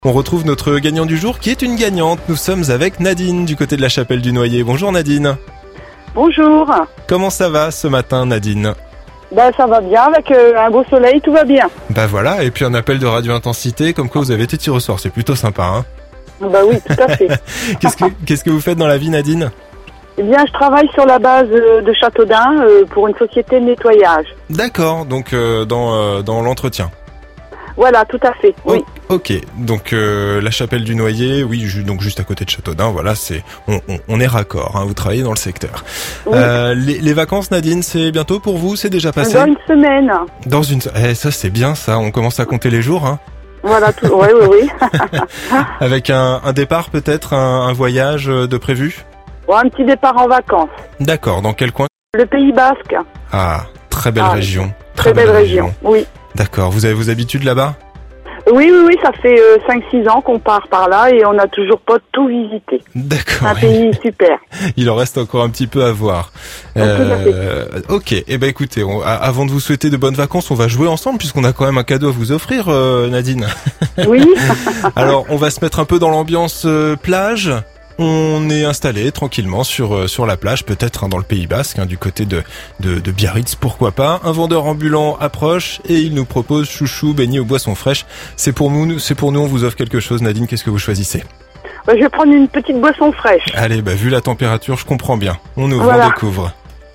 On retrouve notre gagnant du jour qui est une gagnante. Nous sommes avec Nadine du côté de la Chapelle du Noyer. Bonjour Nadine. Bonjour. Comment ça va ce matin Nadine ? Ça va bien, avec un beau soleil, tout va bien. Voilà, et puis un appel de radio intensité, comme quoi vous avez été tiré au sort, c'est plutôt sympa hein. Oui, tout à fait. Qu'est-ce que vous faites dans la vie Nadine ? Eh bien, je travaille sur la base de Châteaudun pour une société de nettoyage. D'accord, donc dans l'entretien. Voilà, tout à fait, oui. Ok, donc la Chapelle du Noyer, oui, donc juste à côté de Châteaudun, voilà, on est raccord, hein, vous travaillez dans le secteur. Oui. Les vacances Nadine, c'est bientôt pour vous, c'est déjà passé ? Dans une semaine. Ça c'est bien ça, on commence à compter les jours, hein. Voilà, oui. Avec un départ peut-être, un voyage de prévu ? Un petit départ en vacances. D'accord, dans quel coin ? Le Pays Basque. Ah, très belle région. Très belle région, oui. D'accord, vous avez vos habitudes là-bas ? Oui, ça fait 5-6 ans qu'on part par là et on n'a toujours pas tout visité. D'accord. Un pays super. Il en reste encore un petit peu à voir. Ok, écoutez, avant de vous souhaiter de bonnes vacances, on va jouer ensemble puisqu'on a quand même un cadeau à vous offrir, Nadine. Oui. Alors, on va se mettre un peu dans l'ambiance plage. On est installé tranquillement sur la plage, peut-être dans le Pays Basque, du côté de Biarritz, pourquoi pas. Un vendeur ambulant approche et il nous propose chouchou, beignet aux boissons fraîches. C'est pour nous, on vous offre quelque chose. Nadine, qu'est-ce que vous choisissez ? Je vais prendre une petite boisson fraîche. Allez, vu la température, je comprends bien. On ouvre, voilà. On découvre.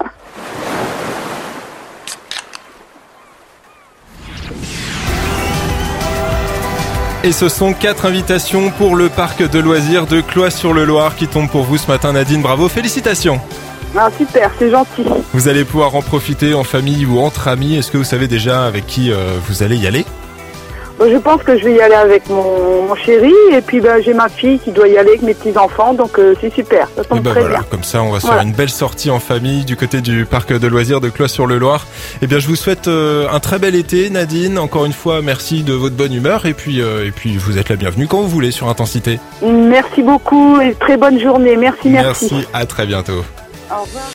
Et ce sont 4 invitations pour le parc de loisirs de Cloix-sur-le-Loir qui tombent pour vous ce matin, Nadine. Bravo, félicitations. Ah super, c'est gentil. Vous allez pouvoir en profiter en famille ou entre amis. Est-ce que vous savez déjà avec qui vous allez y aller ? Je pense que je vais y aller avec mon chéri et puis j'ai ma fille qui doit y aller avec mes petits-enfants, donc c'est super, ça tombe très bien. Comme ça on va se faire une belle sortie en famille du côté du parc de loisirs de Cloix-sur-le-Loir. Je vous souhaite un très bel été Nadine, encore une fois merci de votre bonne humeur et puis vous êtes la bienvenue quand vous voulez sur Intensité. Merci beaucoup et très bonne journée, merci. Merci, à très bientôt. Au revoir.